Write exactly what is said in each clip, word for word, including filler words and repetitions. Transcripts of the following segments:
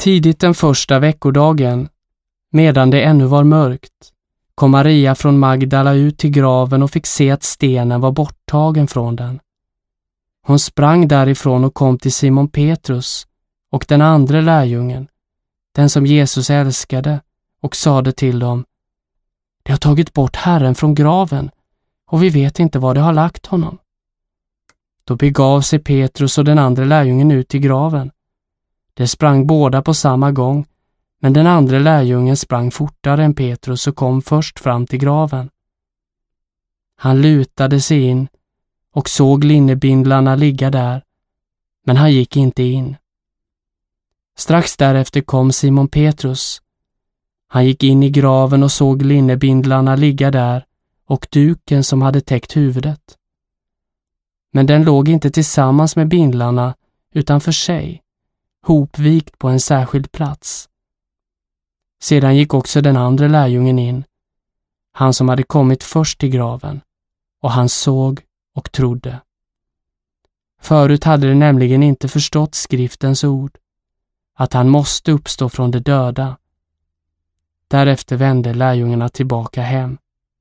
Tidigt den första veckodagen, medan det ännu var mörkt, kom Maria från Magdala ut till graven och fick se att stenen var borttagen från den. Hon sprang därifrån och kom till Simon Petrus och den andra lärjungen, den som Jesus älskade, och sade till dem: "De har tagit bort Herren från graven, och vi vet inte var de har lagt honom." Då begav sig Petrus och den andra lärjungen ut till graven. De sprang båda på samma gång, men den andra lärjungen sprang fortare än Petrus och kom först fram till graven. Han lutade sig in och såg linnebindlarna ligga där, men han gick inte in. Strax därefter kom Simon Petrus. Han gick in i graven och såg linnebindlarna ligga där och duken som hade täckt huvudet. Men den låg inte tillsammans med bindlarna utan för sig, hopvikt på en särskild plats. Sedan gick också den andra lärjungen in, han som hade kommit först till graven, och han såg och trodde. Förut hade de nämligen inte förstått skriftens ord, att han måste uppstå från de döda. Därefter vände lärjungarna tillbaka hem.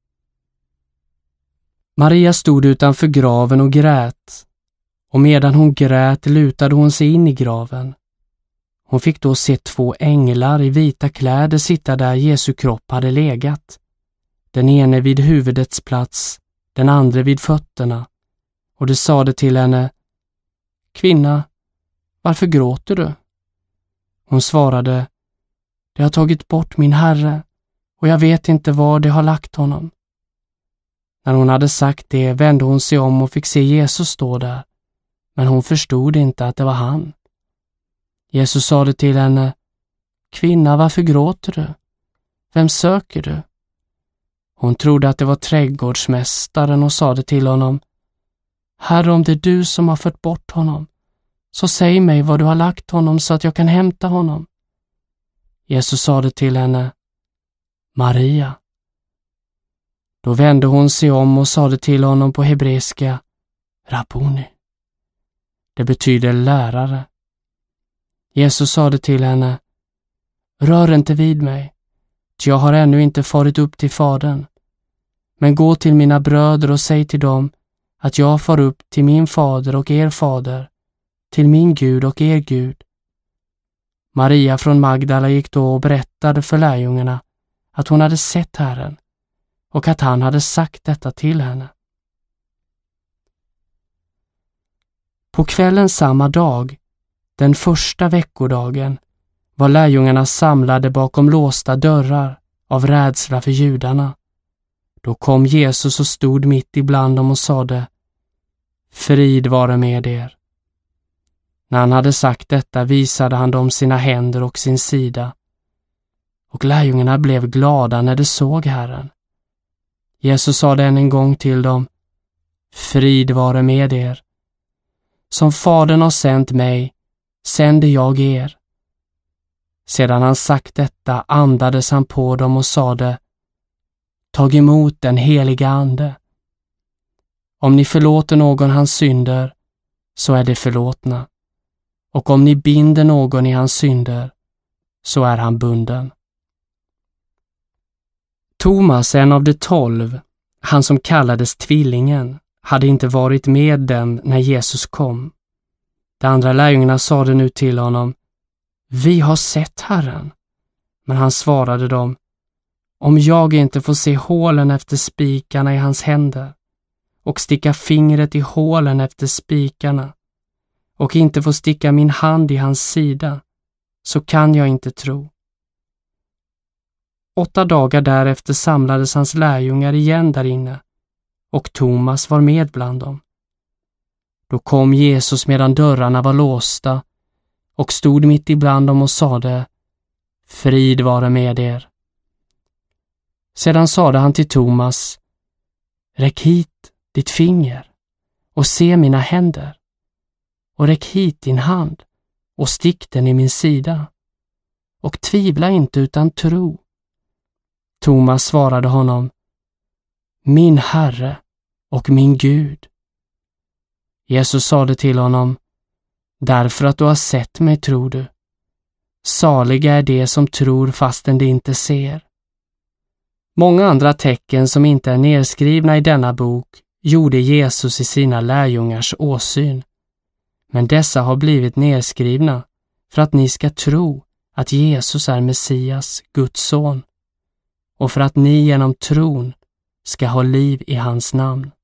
Maria stod utanför graven och grät, och medan hon grät lutade hon sig in i graven. Hon fick då se två änglar i vita kläder sitta där Jesu kropp hade legat, den ene vid huvudets plats, den andra vid fötterna, och de sade till henne: "Kvinna, varför gråter du?" Hon svarade: "De har tagit bort min Herre, och jag vet inte var de har lagt honom." När hon hade sagt det vände hon sig om och fick se Jesus stå där, men hon förstod inte att det var han. Jesus sade till henne: "Kvinna, varför gråter du? Vem söker du?" Hon trodde att det var trädgårdsmästaren och sade till honom: "Herre, om det är du som har fört bort honom, så säg mig var du har lagt honom så att jag kan hämta honom." Jesus sade till henne: "Maria." Då vände hon sig om och sade till honom på hebreiska: "Rabboni." Det betyder lärare. Jesus sade till henne: "Rör inte vid mig, ty jag har ännu inte farit upp till Fadern. Men gå till mina bröder och säg till dem att jag far upp till min fader och er fader, till min Gud och er Gud." Maria från Magdala gick då och berättade för lärjungarna att hon hade sett Herren och att han hade sagt detta till henne. På kvällen samma dag, den första veckodagen, var lärjungarna samlade bakom låsta dörrar av rädsla för judarna. Då kom Jesus och stod mitt ibland dem och sade: "Frid vare med er." När han hade sagt detta visade han dem sina händer och sin sida, och lärjungarna blev glada när de såg Herren. Jesus sade än en gång till dem: "Frid vare med er. Som Fadern har sänt mig, sänder jag er." Sedan han sagt detta andades han på dem och sade: "Tag emot den heliga ande. Om ni förlåter någon hans synder, så är det förlåtna. Och om ni binder någon i hans synder, så är han bunden." Thomas, en av de tolv, han som kallades tvillingen, hade inte varit med dem när Jesus kom. De andra lärjungarna sade nu till honom: "Vi har sett Herren." Men han svarade dem: "Om jag inte får se hålen efter spikarna i hans händer och sticka fingret i hålen efter spikarna och inte får sticka min hand i hans sida, så kan jag inte tro." Åtta dagar därefter samlades hans lärjungar igen där inne, och Thomas var med bland dem. Då kom Jesus medan dörrarna var låsta och stod mitt ibland dem och sade: "Frid vare med er." Sedan sade han till Thomas: "Räck hit ditt finger och se mina händer, och räck hit din hand och stick den i min sida, och tvivla inte utan tro." Thomas svarade honom: "Min Herre och min Gud." Jesus sade till honom: "Därför att du har sett mig tror du. Saliga är de som tror fastän de inte ser. Många andra tecken som inte är nedskrivna i denna bok gjorde Jesus i sina lärjungars åsyn. Men dessa har blivit nedskrivna för att ni ska tro att Jesus är Messias, Guds son, och för att ni genom tron ska ha liv i hans namn.